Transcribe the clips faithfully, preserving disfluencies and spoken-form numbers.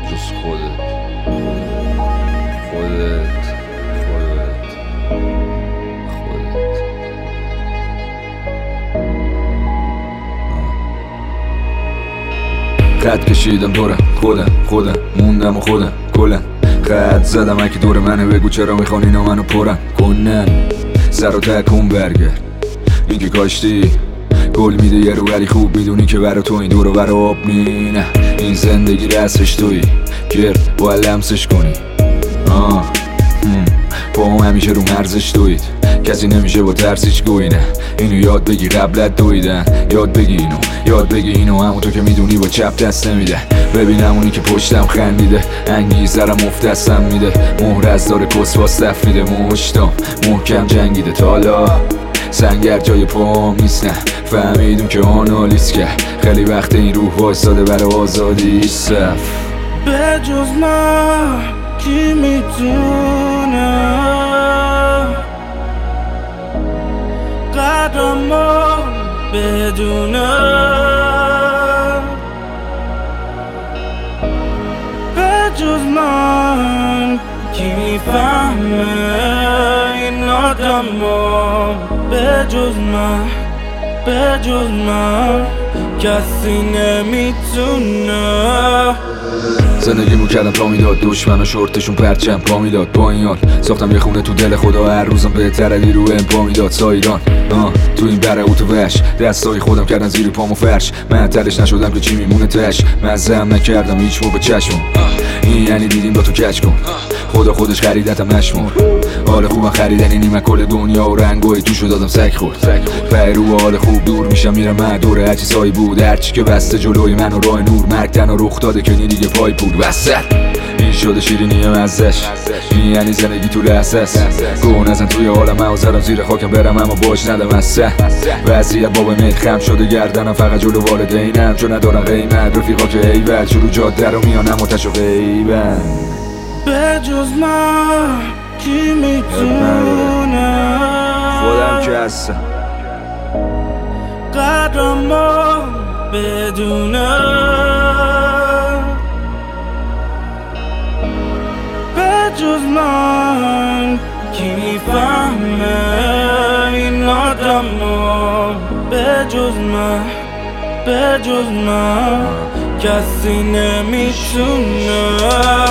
جز خودت خودت خودت خودت خط کشیدم دورم خودم خودم موندم و خودم کلم خط زدم اگه دور منه بگو چرا میخوان اینا منو پرم کنن سر و تکون برگرد این که کاشتی گل میده یه رو ولی خوب میدونی که برا تو این دور و برا آب می نه این زندگی رسش توی گرد باید لمسش کنی آه با هم همیشه رو مرزش دوید کسی نمیشه با ترسیش گوی نه اینو یاد بگی قبلت دویدن یاد بگی اینو یاد بگی اینو همون تو که میدونی با چپ دست نمیده ببینم اونی که پشتم خندیده انگیزرم افت دستم میده مهر از داره کس واستف میده مشتام محکم جنگیده تالا سنگر جای پام نیست نه فهمیدم که آنالیز کرد خیلی وقت این روح وایساده برای آزادی صف به جز من کی میتونه قدرمو بدونه به جز من کی میفهمه این آدمو به جز من به جز من کسی نمیتونه زندگیمو کردم تا میداد دشمن و شورتشون پرچم پا میداد با این حال ساختم یه خونه تو دل خدا هر روزم بهتر علی رو ام پا میداد سایران آه تو این بره اوت وش دستای خودم کردن زیر پامو فرش من تلش نشدم که چی میمونه تش مزهم نکردم هیچ موقع چشمم این یعنی دیدیم با تو کچ کن خدا خودش خریدتم نشمر حال خوبم خریدنی نیمه کل دنیا و رنگای توشو دادم سگ خورد فرو حال خوب دور میشم میرم من دور هرچی سایی بود هرچی که بسته جلوی من و راه نور مرگ تنها رخ داده که دیگه پای بود وسط این شده شیرینی مزش این یعنی زندگی تو لحظه است گون ازن توی حالم من زدم زیر خاکم برم اما باش ندم از سه وضعیت بابا میت خم شده گردنم فقط جلو والدینم چون ندارم قیمت رفیقا که ایول شروع جاده رو میانم متش و غیبن به جز من کی میتونه خودم که هستم قدرمو بدونه به جز من کی میفهمه این آدمو به جز من به جز من کسی نمیتونه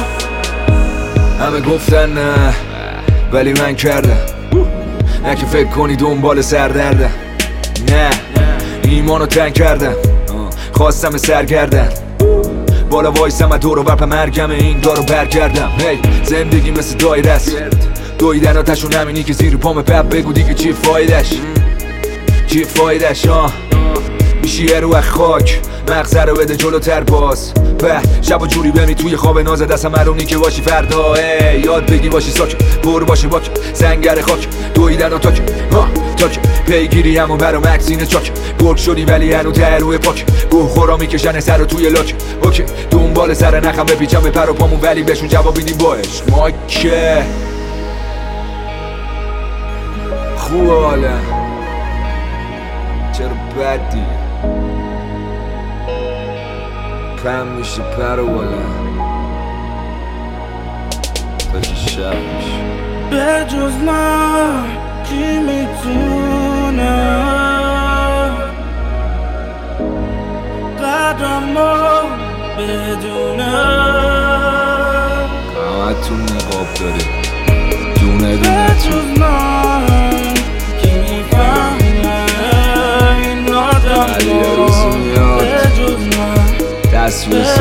همه گفتن نه ولی من کردم نه که فکر کنی دنبال سردردم نه ایمانو تنگ کردم خواستم سرگردن بالا وایسم و دور و برپ مرگم این دارو برگردم هی زندگی مثل دایره است دویدن آتشون همینی که زیر پام پپ بگو دیگه چی فایدش چی فایدش آه میشی یه رو خاک مغزه رو بده جلوتر باز به شب و جوری بمی توی خواب ناز دستم مرونی که باشی فردا ای یاد بگی باشی ساک پر باشی باک سنگر خاک دویدن و تاک ها تاک پیگیری همون برا مکسین چاک گرگ شدی ولی هنو ته روی پاک گوه خورا میکشن سر توی لاک اوکی دنبال سر نخم بپیچم به پر و پامون ولی بهشون جواب میدیم با عشق ما که خوب حالا چرا بدی پم میشه پر و بالا تا که شب میشه به جز من کی میتونه قدرمو بدونه همه تون نقاب داری دونه به دونه جز من کی میفهمه این علی آدمو روزی میاد به جز من تصویر